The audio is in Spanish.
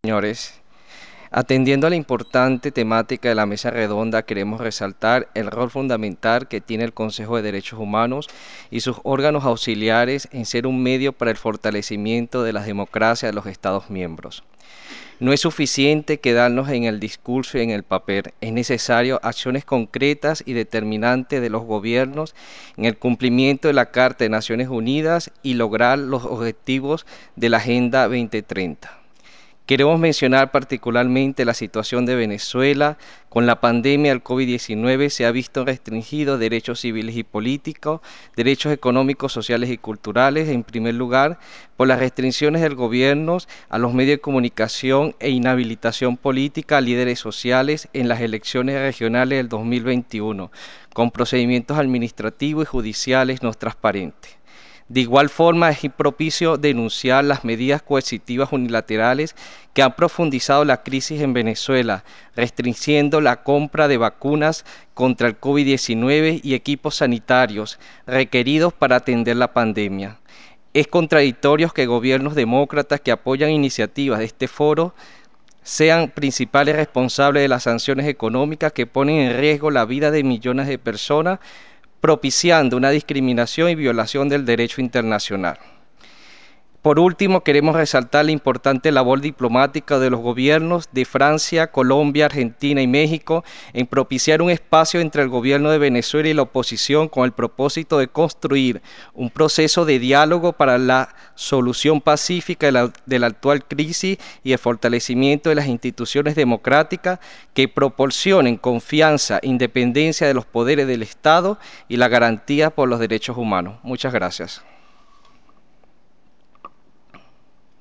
Señores, atendiendo a la importante temática de la mesa redonda, queremos resaltar el rol fundamental que tiene el Consejo de Derechos Humanos y sus órganos auxiliares en ser un medio para el fortalecimiento de la democracia de los Estados miembros. No es suficiente quedarnos en el discurso y en el papel, es necesario acciones concretas y determinantes de los gobiernos en el cumplimiento de la Carta de Naciones Unidas y lograr los objetivos de la Agenda 2030. Queremos mencionar particularmente la situación de Venezuela. Con la pandemia del COVID-19 se ha visto restringidos derechos civiles y políticos, derechos económicos, sociales y culturales, en primer lugar, por las restricciones del gobierno a los medios de comunicación e inhabilitación política a líderes sociales en las elecciones regionales del 2021, con procedimientos administrativos y judiciales no transparentes. De igual forma, es propicio denunciar las medidas coercitivas unilaterales que han profundizado la crisis en Venezuela, restringiendo la compra de vacunas contra el COVID-19 y equipos sanitarios requeridos para atender la pandemia. Es contradictorio que gobiernos demócratas que apoyan iniciativas de este foro sean principales responsables de las sanciones económicas que ponen en riesgo la vida de millones de personas, propiciando una discriminación y violación del derecho internacional. Por último, queremos resaltar la importante labor diplomática de los gobiernos de Francia, Colombia, Argentina y México en propiciar un espacio entre el gobierno de Venezuela y la oposición con el propósito de construir un proceso de diálogo para la solución pacífica de la actual crisis y el fortalecimiento de las instituciones democráticas que proporcionen confianza e independencia de los poderes del Estado y la garantía por los derechos humanos. Muchas gracias.